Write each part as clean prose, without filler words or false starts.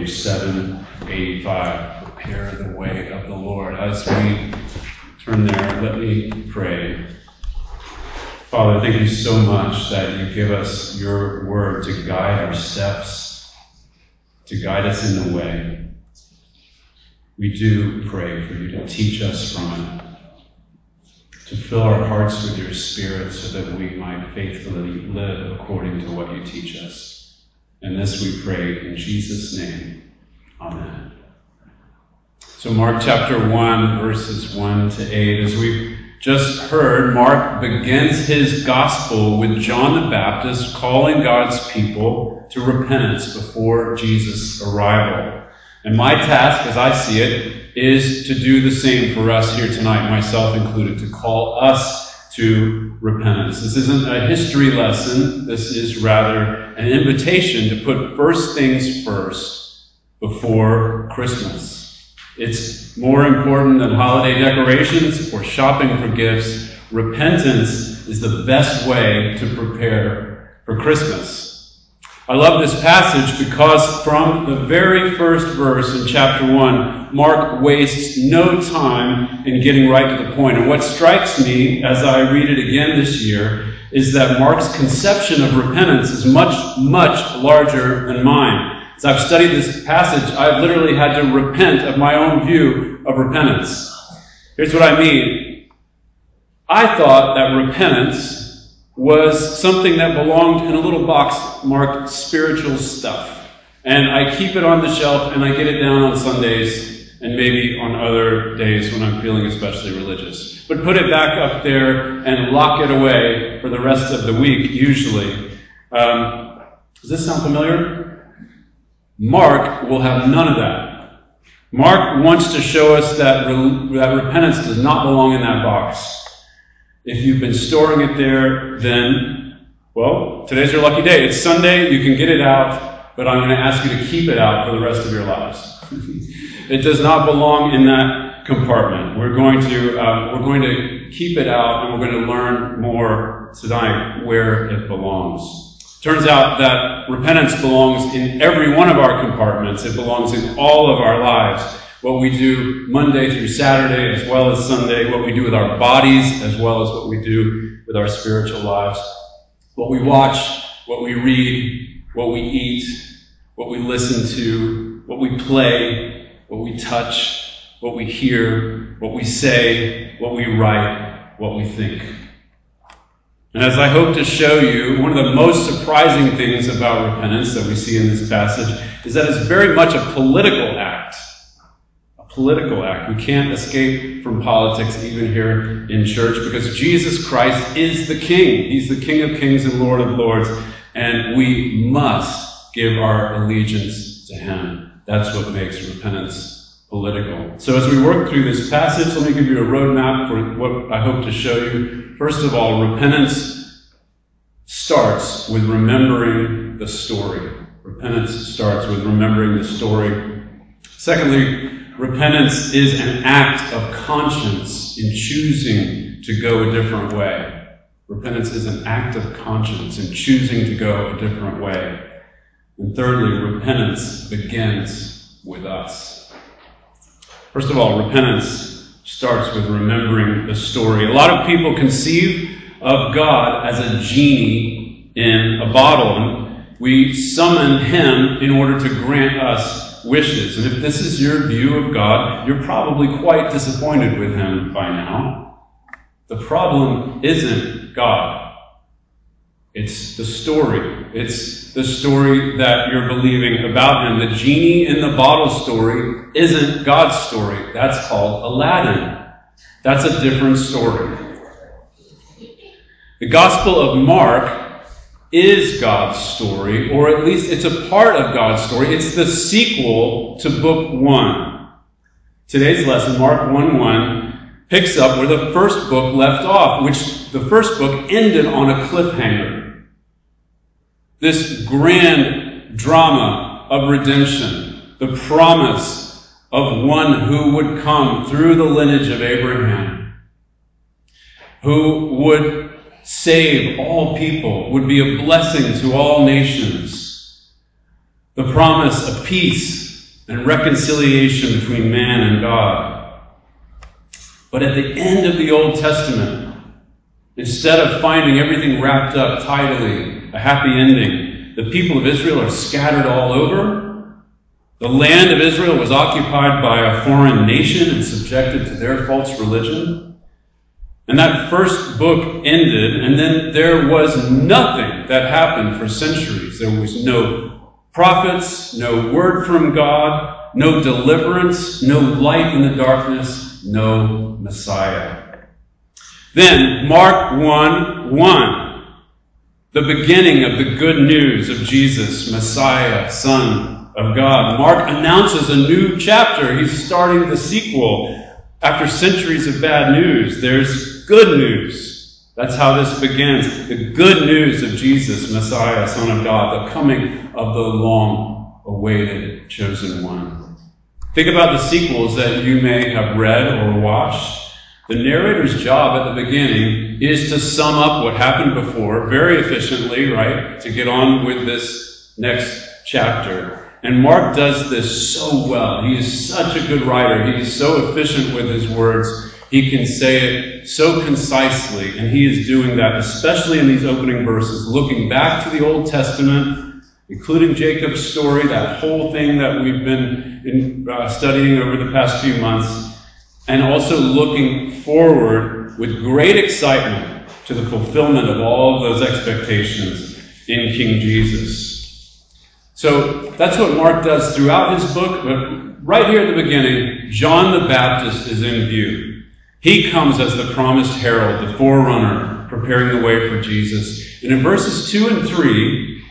page 785. Prepare the way of the Lord. As we turn there, let me pray. Father, thank you so much that you give us your word to guide our steps, to guide us in the way. We do pray for you to teach us from it, to fill our hearts with your Spirit so that we might faithfully live according to what you teach us. And this we pray in Jesus' name. Amen. So Mark chapter 1, verses 1 to 8. As we've just heard, Mark begins his gospel with John the Baptist calling God's people to repentance before Jesus' arrival. And my task, as I see it, is to do the same for us here tonight, myself included, to call us to repentance. This isn't a history lesson. This is rather an invitation to put first things first before Christmas. It's more important than holiday decorations or shopping for gifts. Repentance is the best way to prepare for Christmas. I love this passage because from the very first verse in chapter 1, Mark wastes no time in getting right to the point. And what strikes me as I read it again this year is that Mark's conception of repentance is much, much larger than mine. As I've studied this passage, I've literally had to repent of my own view of repentance. Here's what I mean. I thought that repentance was something that belonged in a little box marked spiritual stuff. And I keep it on the shelf and I get it down on Sundays and maybe on other days when I'm feeling especially religious. But put it back up there and lock it away for the rest of the week, usually. Does this sound familiar? Mark will have none of that. Mark wants to show us that repentance does not belong in that box. If you've been storing it there, then, well, today's your lucky day. It's Sunday, you can get it out, but I'm going to ask you to keep it out for the rest of your lives. It does not belong in that compartment. We're going to keep it out, and we're going to learn more tonight where it belongs. Turns out that repentance belongs in every one of our compartments. It belongs in all of our lives. What we do Monday through Saturday as well as Sunday, what we do with our bodies as well as what we do with our spiritual lives, what we watch, what we read, what we eat, what we listen to, what we play, what we touch, what we hear, what we say, what we write, what we think. And as I hope to show you, one of the most surprising things about repentance that we see in this passage is that it's very much a political act. Political act. We can't escape from politics even here in church because Jesus Christ is the King. He's the King of Kings and Lord of Lords, and we must give our allegiance to Him. That's what makes repentance political. So as we work through this passage, let me give you a roadmap for what I hope to show you. First of all, repentance starts with remembering the story. Repentance starts with remembering the story. Secondly, repentance is an act of conscience in choosing to go a different way. Repentance is an act of conscience in choosing to go a different way. And thirdly, repentance begins with us. First of all, repentance starts with remembering the story. A lot of people conceive of God as a genie in a bottle, and we summon Him in order to grant us wishes. And if this is your view of God, you're probably quite disappointed with Him by now. The problem isn't God. It's the story. It's the story that you're believing about Him. The genie in the bottle story isn't God's story. That's called Aladdin. That's a different story. The Gospel of Mark is God's story, or at least it's a part of God's story. It's the sequel to Book 1. Today's lesson, Mark 1:1, picks up where the first book left off, which the first book ended on a cliffhanger. This grand drama of redemption, the promise of one who would come through the lineage of Abraham, who would save all people, would be a blessing to all nations. The promise of peace and reconciliation between man and God. But at the end of the Old Testament, instead of finding everything wrapped up tidily, a happy ending, the people of Israel are scattered all over. The land of Israel was occupied by a foreign nation and subjected to their false religion. And that first book ended, and then there was nothing that happened for centuries. There was no prophets, no word from God, no deliverance, no light in the darkness, no Messiah. Then, Mark 1:1, the beginning of the good news of Jesus, Messiah, Son of God. Mark announces a new chapter. He's starting the sequel. After centuries of bad news, there's good news. That's how this begins. The good news of Jesus, Messiah, Son of God, the coming of the long-awaited chosen one. Think about the sequels that you may have read or watched. The narrator's job at the beginning is to sum up what happened before very efficiently, right? To get on with this next chapter. And Mark does this so well. He is such a good writer. He is so efficient with his words. He can say it so concisely, and he is doing that, especially in these opening verses, looking back to the Old Testament, including Jacob's story, that whole thing that we've been studying over the past few months, and also looking forward with great excitement to the fulfillment of all of those expectations in King Jesus. So that's what Mark does throughout his book, but right here at the beginning, John the Baptist is in view. He comes as the promised herald, the forerunner, preparing the way for Jesus. And in verses 2 and 3,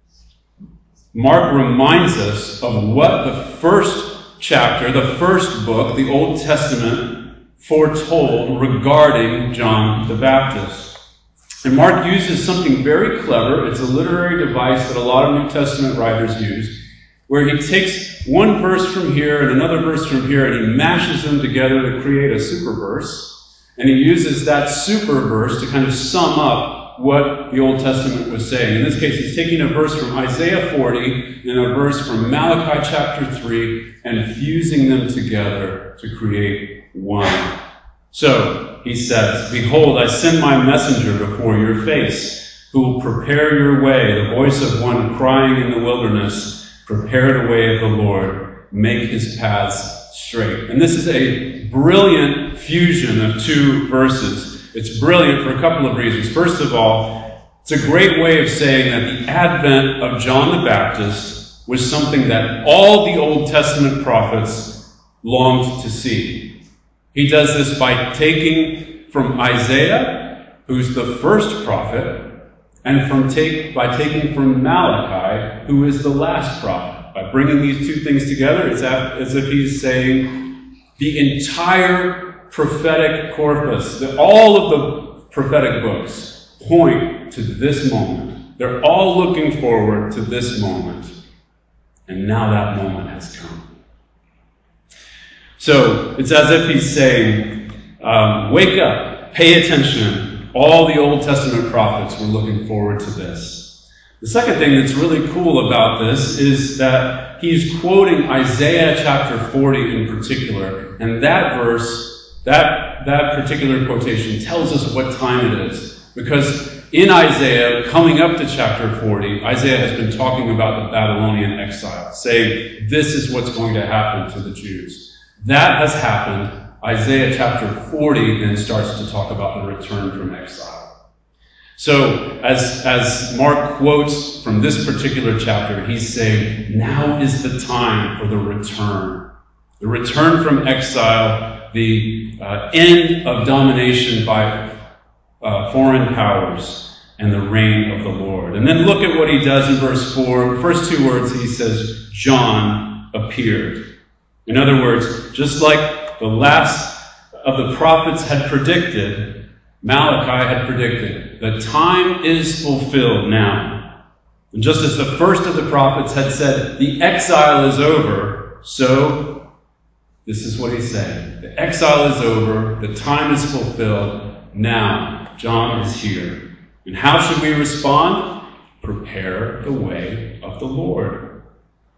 Mark reminds us of what the first chapter, the first book, the Old Testament, foretold regarding John the Baptist. And Mark uses something very clever. It's a literary device that a lot of New Testament writers use, where he takes one verse from here and another verse from here, and he mashes them together to create a super verse. And he uses that super verse to kind of sum up what the Old Testament was saying. In this case, he's taking a verse from Isaiah 40 and a verse from Malachi chapter 3 and fusing them together to create one. So, he says, "Behold, I send my messenger before your face, who will prepare your way, the voice of one crying in the wilderness, prepare the way of the Lord, make his paths straight." And this is a brilliant fusion of two verses. It's brilliant for a couple of reasons. First of all, it's a great way of saying that the advent of John the Baptist was something that all the Old Testament prophets longed to see. He does this by taking from Isaiah, who's the first prophet, and by taking from Malachi, who is the last prophet. By bringing these two things together, it's as if he's saying the entire prophetic corpus, all of the prophetic books point to this moment. They're all looking forward to this moment. And now that moment has come. So it's as if he's saying, wake up, pay attention. All the Old Testament prophets were looking forward to this. The second thing that's really cool about this is that he's quoting Isaiah chapter 40 in particular. And that verse, that particular quotation tells us what time it is. Because in Isaiah, coming up to chapter 40, Isaiah has been talking about the Babylonian exile, saying this is what's going to happen to the Jews. That has happened. Isaiah chapter 40 then starts to talk about the return from exile. So, as Mark quotes from this particular chapter, he's saying, now is the time for the return. The return from exile, the end of domination by foreign powers, and the reign of the Lord. And then look at what he does in verse 4. The first two words, he says, John appeared. In other words, just like the last of the prophets had predicted, Malachi had predicted, the time is fulfilled now. And just as the first of the prophets had said, the exile is over, so this is what he's saying. The exile is over, the time is fulfilled, now John is here. And how should we respond? Prepare the way of the Lord.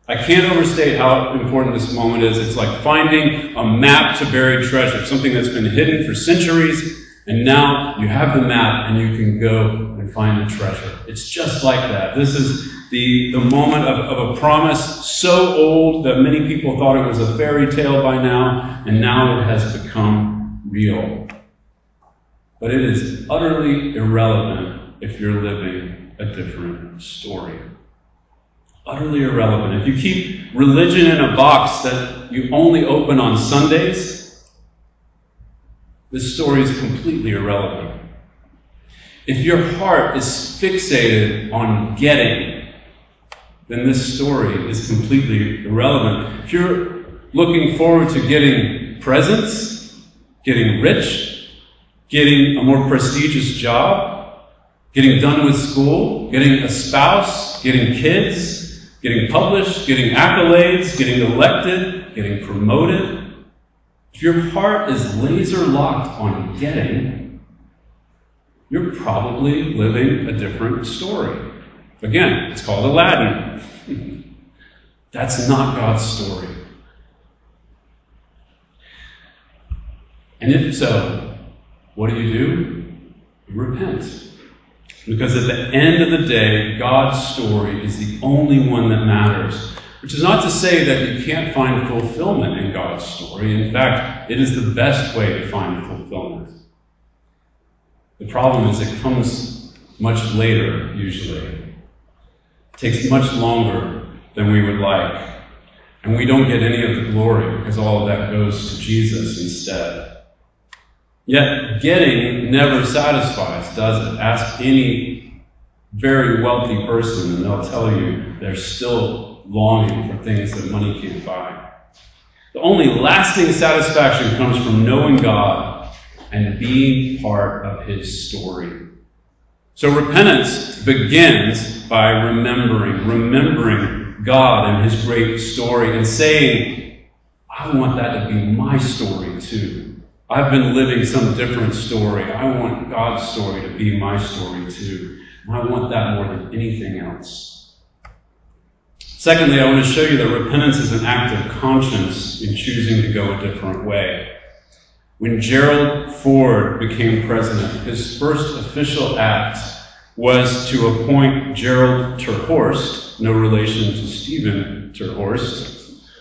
I can't overstate how important this moment is. It's like finding a map to buried treasure, something that's been hidden for centuries, and now you have the map and you can go and find the treasure. It's just like that. This is the moment of a promise so old that many people thought it was a fairy tale by now, and now it has become real. But it is utterly irrelevant if you're living a different story. Utterly irrelevant. If you keep religion in a box that you only open on Sundays, this story is completely irrelevant. If your heart is fixated on getting, then this story is completely irrelevant. If you're looking forward to getting presents, getting rich, getting a more prestigious job, getting done with school, getting a spouse, getting kids, getting published, getting accolades, getting elected, getting promoted. If your heart is laser locked on getting, you're probably living a different story. Again, it's called Aladdin. That's not God's story. And if so, what do? You repent. Because at the end of the day, God's story is the only one that matters. Which is not to say that you can't find fulfillment in God's story. In fact, it is the best way to find fulfillment. The problem is it comes much later, usually. It takes much longer than we would like. And we don't get any of the glory because all of that goes to Jesus instead. Yet, getting never satisfies, does it? Ask any very wealthy person and they'll tell you they're still longing for things that money can't buy. The only lasting satisfaction comes from knowing God and being part of His story. So repentance begins by remembering God and His great story and saying, I want that to be my story too. I've been living some different story. I want God's story to be my story too. And I want that more than anything else. Secondly, I want to show you that repentance is an act of conscience in choosing to go a different way. When Gerald Ford became president, his first official act was to appoint Gerald TerHorst, no relation to Stephen TerHorst,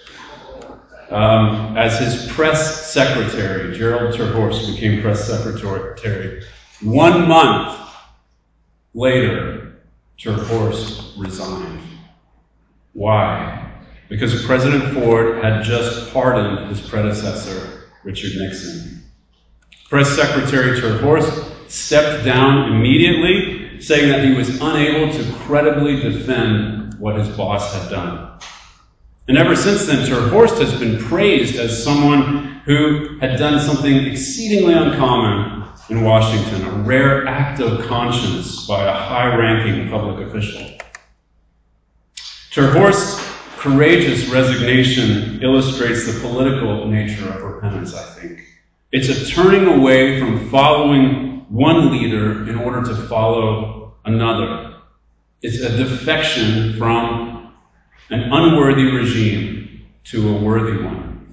as his press secretary. Gerald TerHorst became press secretary. 1 month later, TerHorst resigned. Why? Because President Ford had just pardoned his predecessor, Richard Nixon. Press Secretary TerHorst stepped down immediately, saying that he was unable to credibly defend what his boss had done. And ever since then, TerHorst has been praised as someone who had done something exceedingly uncommon in Washington, a rare act of conscience by a high-ranking public official. TerHorst's courageous resignation illustrates the political nature of repentance, I think. It's a turning away from following one leader in order to follow another. It's a defection from an unworthy regime to a worthy one.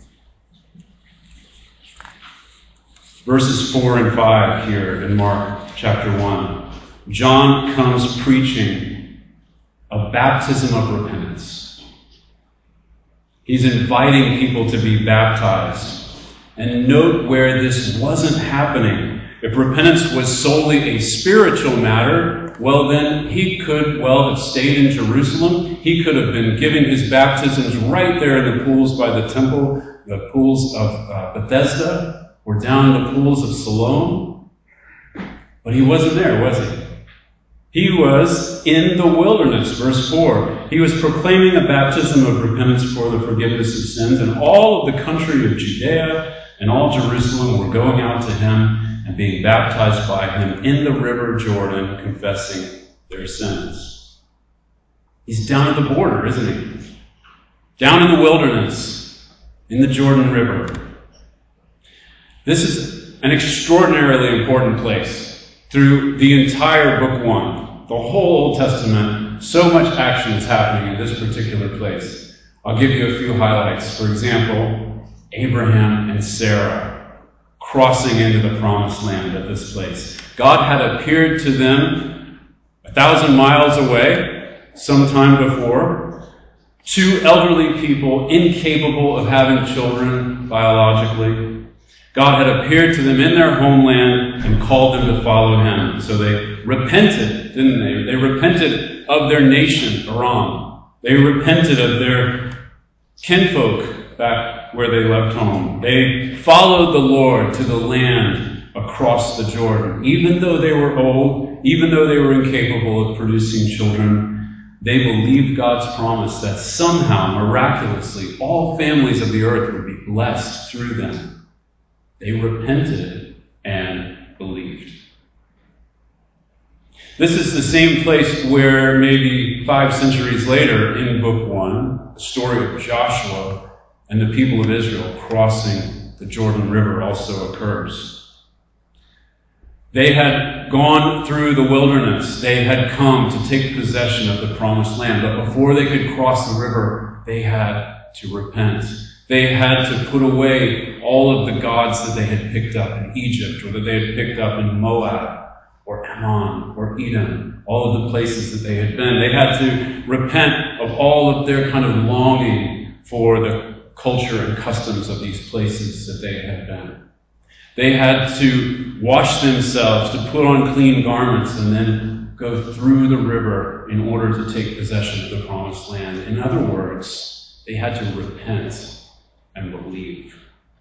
Verses 4 and 5 here in Mark chapter 1. John comes preaching a baptism of repentance. He's inviting people to be baptized. And note where this wasn't happening. If repentance was solely a spiritual matter, well then he could have stayed in Jerusalem. He could have been giving his baptisms right there in the pools by the temple, the pools of Bethesda, or down the pools of Siloam. But he wasn't there, was he? He was in the wilderness, verse 4. He was proclaiming a baptism of repentance for the forgiveness of sins, and all of the country of Judea and all Jerusalem were going out to him and being baptized by him in the river Jordan, confessing their sins. He's down at the border, isn't he? Down in the wilderness, in the Jordan River. This is an extraordinarily important place. Through the entire book 1, the whole Old Testament, so much action is happening in this particular place. I'll give you a few highlights. For example, Abraham and Sarah crossing into the promised land at this place. God had appeared to them 1,000 miles away, sometime before. Two elderly people, incapable of having children biologically. God had appeared to them in their homeland and called them to follow him. So they repented, didn't they? They repented of their nation, Aram. They repented of their kinfolk back where they left home. They followed the Lord to the land across the Jordan. Even though they were old, even though they were incapable of producing children, they believed God's promise that somehow, miraculously, all families of the earth would be blessed through them. They repented and believed. This is the same place where maybe 5 centuries later in Book 1, the story of Joshua and the people of Israel crossing the Jordan River also occurs. They had gone through the wilderness. They had come to take possession of the promised land. But before they could cross the river, they had to repent. They had to put away all of the gods that they had picked up in Egypt, or that they had picked up in Moab, or Ammon, or Edom, all of the places that they had been. They had to repent of all of their kind of longing for the culture and customs of these places that they had been. They had to wash themselves, to put on clean garments, and then go through the river in order to take possession of the promised land. In other words, they had to repent and believe.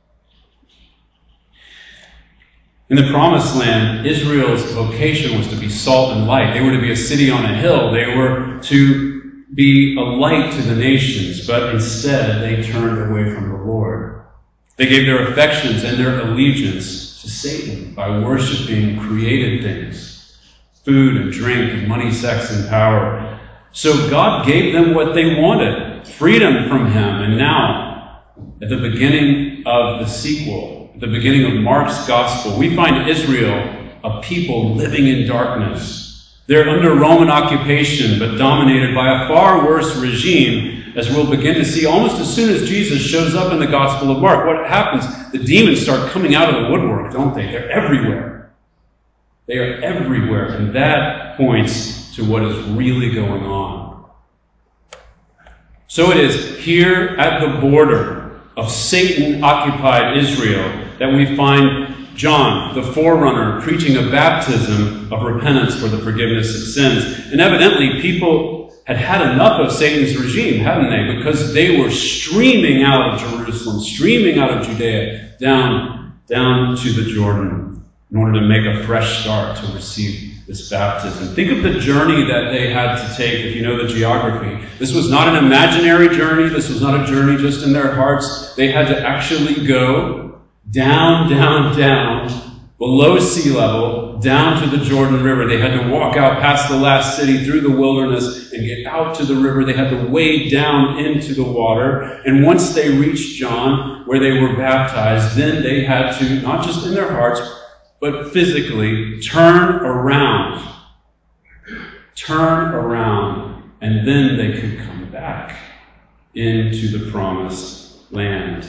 In the promised land, Israel's vocation was to be salt and light. They were to be a city on a hill. They were to be a light to the nations, but instead they turned away from the Lord. They gave their affections and their allegiance to Satan by worshiping created things, food and drink and money, sex and power. So God gave them what they wanted, freedom from him. And now, at the beginning of the sequel, at the beginning of Mark's gospel, we find Israel a people living in darkness. They're under Roman occupation, but dominated by a far worse regime, as we'll begin to see almost as soon as Jesus shows up in the Gospel of Mark. What happens? The demons start coming out of the woodwork, don't they? They're everywhere. They are everywhere, and that points to what is really going on. So it is here at the border of Satan-occupied Israel that we find John, the forerunner, preaching a baptism of repentance for the forgiveness of sins. And evidently, people had had enough of Satan's regime, hadn't they? Because they were streaming out of Jerusalem, streaming out of Judea, down to the Jordan in order to make a fresh start to receive this baptism. Think of the journey that they had to take, if you know the geography. This was not an imaginary journey. This was not a journey just in their hearts. They had to actually go down, below sea level, down to the Jordan River. They had to walk out past the last city, through the wilderness, and get out to the river. They had to wade down into the water. And once they reached John, where they were baptized, then they had to, not just in their hearts, but physically, turn around, and then they could come back into the promised land.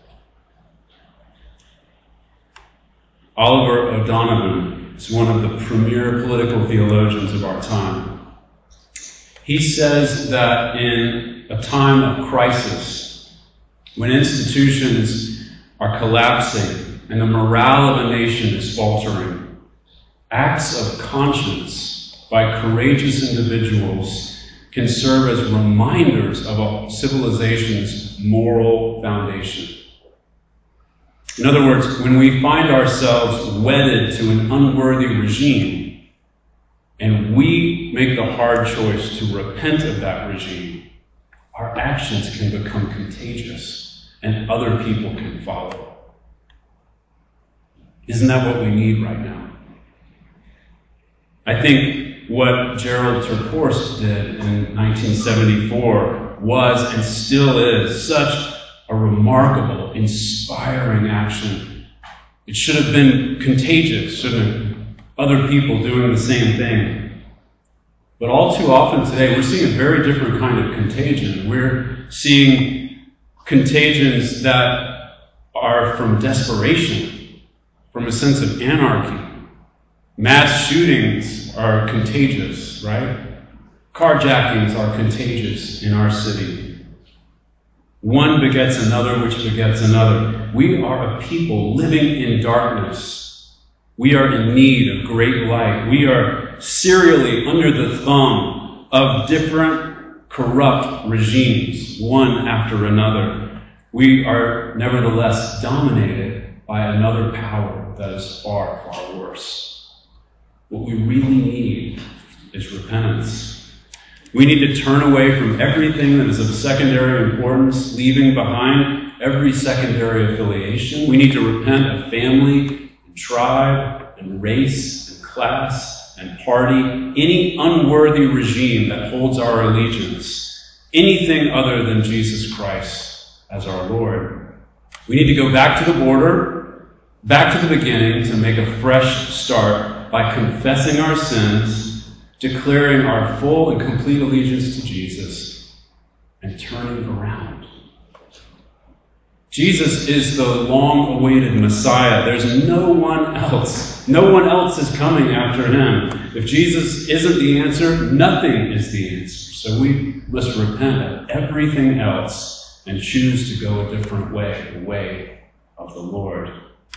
Oliver O'Donovan is one of the premier political theologians of our time. He says that in a time of crisis, when institutions are collapsing and the morale of a nation is faltering, acts of conscience by courageous individuals can serve as reminders of a civilization's moral foundation. In other words, when we find ourselves wedded to an unworthy regime, and we make the hard choice to repent of that regime, our actions can become contagious, and other people can follow. Isn't that what we need right now? I think what Gerald Terporst did in 1974 was and still is such a remarkable, inspiring action. It should have been contagious, shouldn't it? Other people doing the same thing. But all too often today, we're seeing a very different kind of contagion. We're seeing contagions that are from desperation, from a sense of anarchy. Mass shootings are contagious, right? Carjackings are contagious in our city. One begets another, which begets another. We are a people living in darkness. We are in need of great light. We are serially under the thumb of different corrupt regimes, one after another. We are nevertheless dominated by another power that is far, far worse. What we really need is repentance. We need to turn away from everything that is of secondary importance, leaving behind every secondary affiliation. We need to repent of family, and tribe, and race, and class, and party, any unworthy regime that holds our allegiance, anything other than Jesus Christ as our Lord. We need to go back to the border, back to the beginning, to make a fresh start by confessing our sins, declaring our full and complete allegiance to Jesus, and turning around. Jesus is the long-awaited Messiah. There's no one else. No one else is coming after him. If Jesus isn't the answer, nothing is the answer. So we must repent of everything else and choose to go a different way, the way of the Lord.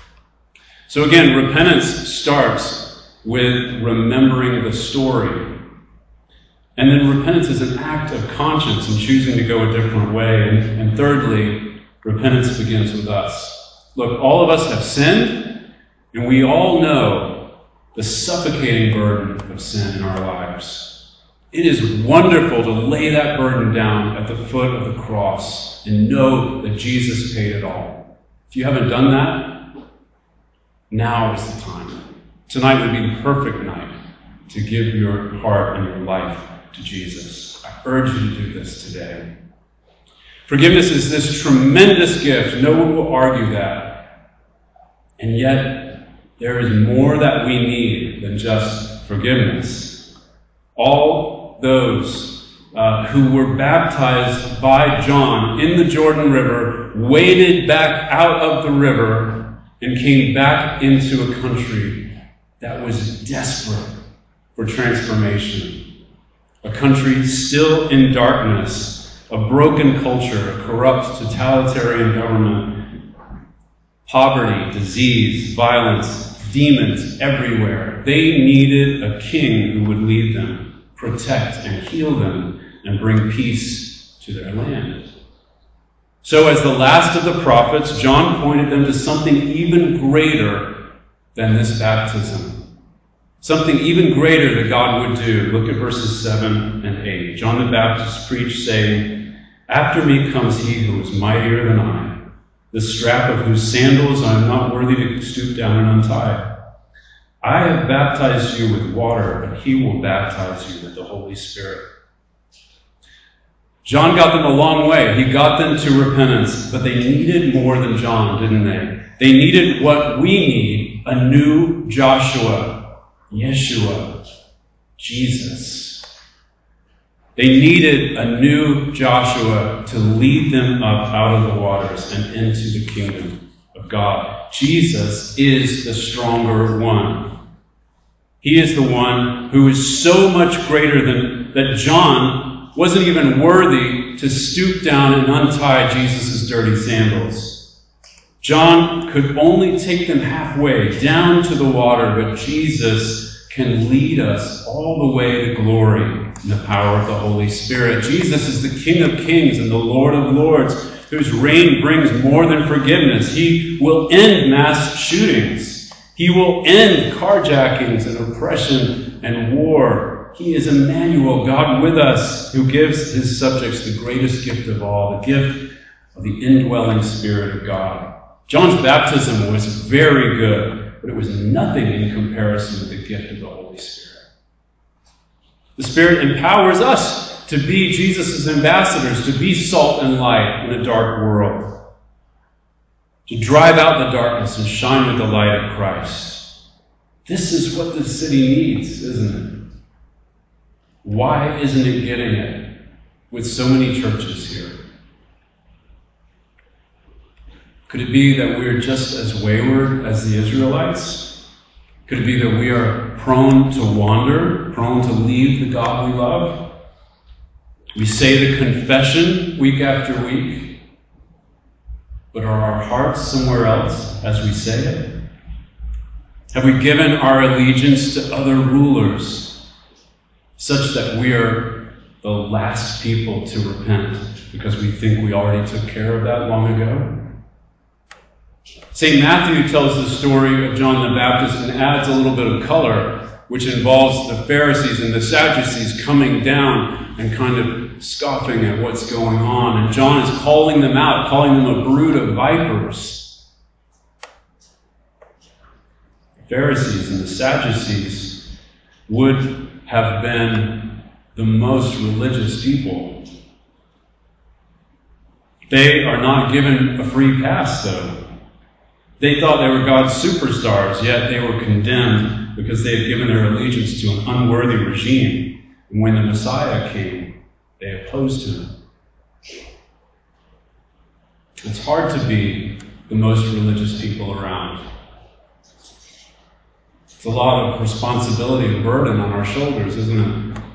So again, repentance starts with remembering the story. And then repentance is an act of conscience and choosing to go a different way. And thirdly, repentance begins with us. Look, all of us have sinned, and we all know the suffocating burden of sin in our lives. It is wonderful to lay that burden down at the foot of the cross and know that Jesus paid it all. If you haven't done that, now is the time. Tonight would be the perfect night to give your heart and your life to Jesus. I urge you to do this today. Forgiveness is this tremendous gift. No one will argue that. And yet, there is more that we need than just forgiveness. All those who were baptized by John in the Jordan River waded back out of the river and came back into a country that was desperate for transformation. A country still in darkness, a broken culture, a corrupt, totalitarian government, poverty, disease, violence, demons everywhere. They needed a king who would lead them, protect and heal them, and bring peace to their land. So as the last of the prophets, John pointed them to something even greater than this baptism. Something even greater that God would do. Look at verses 7 and 8. John the Baptist preached, saying, "After me comes he who is mightier than I, the strap of whose sandals I am not worthy to stoop down and untie. I have baptized you with water, but he will baptize you with the Holy Spirit." John got them a long way. He got them to repentance, but they needed more than John, didn't they? They needed what we need, a new Joshua, Yeshua, Jesus. They needed a new Joshua to lead them up out of the waters and into the kingdom of God. Jesus is the stronger one. He is the one who is so much greater than that John wasn't even worthy to stoop down and untie Jesus' dirty sandals. John could only take them halfway down to the water, but Jesus can lead us all the way to glory in the power of the Holy Spirit. Jesus is the King of Kings and the Lord of Lords, whose reign brings more than forgiveness. He will end mass shootings. He will end carjackings and oppression and war. He is Emmanuel, God with us, who gives his subjects the greatest gift of all, the gift of the indwelling Spirit of God. John's baptism was very good, but it was nothing in comparison with the gift of the Holy Spirit. The Spirit empowers us to be Jesus' ambassadors, to be salt and light in a dark world, to drive out the darkness and shine with the light of Christ. This is what the city needs, isn't it? Why isn't it getting it with so many churches here? Could it be that we are just as wayward as the Israelites? Could it be that we are prone to wander, prone to leave the God we love? We say the confession week after week, but are our hearts somewhere else as we say it? Have we given our allegiance to other rulers such that we are the last people to repent because we think we already took care of that long ago? St. Matthew tells the story of John the Baptist and adds a little bit of color, which involves the Pharisees and the Sadducees coming down and kind of scoffing at what's going on. And John is calling them out, calling them a brood of vipers. The Pharisees and the Sadducees would have been the most religious people. They are not given a free pass, though. They thought they were God's superstars, yet they were condemned because they had given their allegiance to an unworthy regime. And when the Messiah came, they opposed him. It's hard to be the most religious people around. It's a lot of responsibility and burden on our shoulders, isn't it?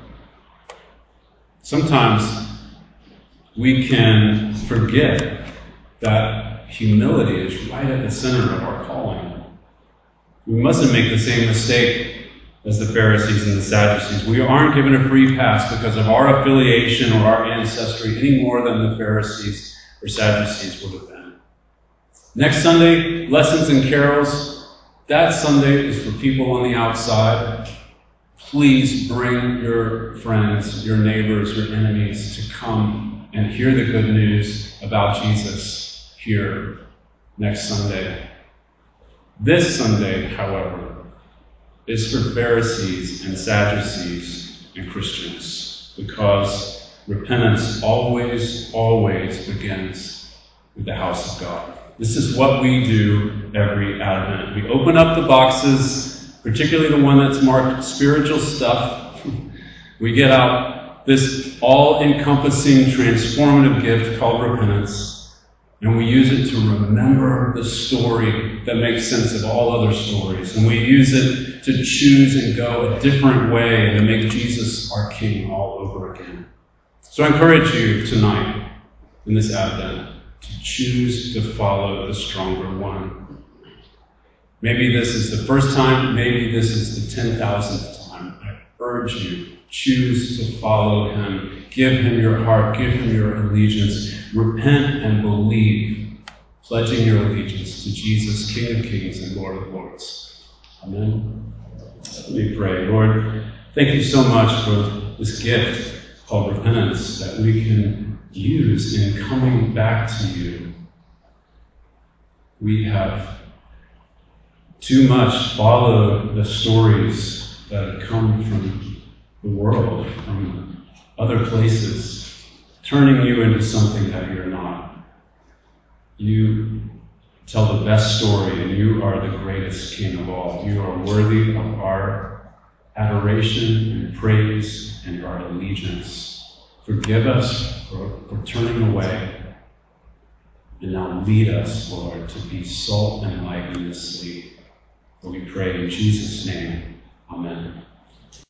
Sometimes we can forget that humility is right at the center of our calling. We mustn't make the same mistake as the Pharisees and the Sadducees. We aren't given a free pass because of our affiliation or our ancestry any more than the Pharisees or Sadducees would have been. Next Sunday, lessons and carols. That Sunday is for people on the outside. Please bring your friends, your neighbors, your enemies to come and hear the good news about Jesus here next Sunday. This Sunday, however, is for Pharisees and Sadducees and Christians, because repentance always, always begins with the house of God. This is what we do every Advent. We open up the boxes, particularly the one that's marked spiritual stuff. We get out this all-encompassing, transformative gift called repentance, and we use it to remember the story that makes sense of all other stories. And we use it to choose and go a different way and to make Jesus our King all over again. So I encourage you tonight, in this Advent, to choose to follow the stronger one. Maybe this is the first time, maybe this is the 10,000th time. I urge you, choose to follow him. Give him your heart. Give him your allegiance. Repent and believe, pledging your allegiance to Jesus, King of Kings and Lord of Lords. Amen. Let me pray. Lord, thank you so much for this gift called repentance that we can use in coming back to you. We have too much followed the stories that have come from the world, from other places, turning you into something that you're not. You tell the best story, and you are the greatest King of all. You are worthy of our adoration and praise and our allegiance. Forgive us for turning away, and now lead us, Lord, to be salt and light in this sleep. For we pray in Jesus' name. Amen.